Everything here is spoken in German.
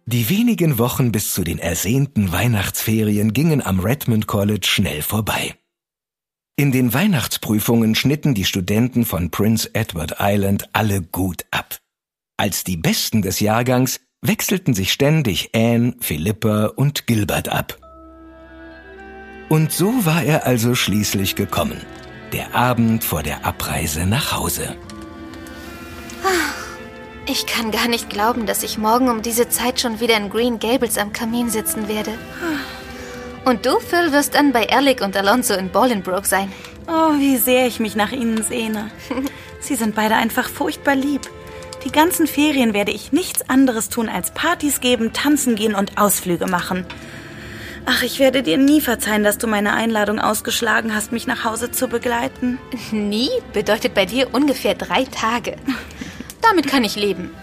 Die wenigen Wochen bis zu den ersehnten Weihnachtsferien gingen am Redmond College schnell vorbei. In den Weihnachtsprüfungen schnitten die Studenten von Prince Edward Island alle gut ab. Als die Besten des Jahrgangs wechselten sich ständig Anne, Philippa und Gilbert ab. Und so war er also schließlich gekommen, der Abend vor der Abreise nach Hause. Ich kann gar nicht glauben, dass ich morgen um diese Zeit schon wieder in Green Gables am Kamin sitzen werde. Und du, Phil, wirst dann bei Alec und Alonso in Bolingbroke sein. Oh, wie sehr ich mich nach ihnen sehne. Sie sind beide einfach furchtbar lieb. Die ganzen Ferien werde ich nichts anderes tun, als Partys geben, tanzen gehen und Ausflüge machen. Ach, ich werde dir nie verzeihen, dass du meine Einladung ausgeschlagen hast, mich nach Hause zu begleiten. Nie bedeutet bei dir ungefähr 3 Tage. Damit kann ich leben.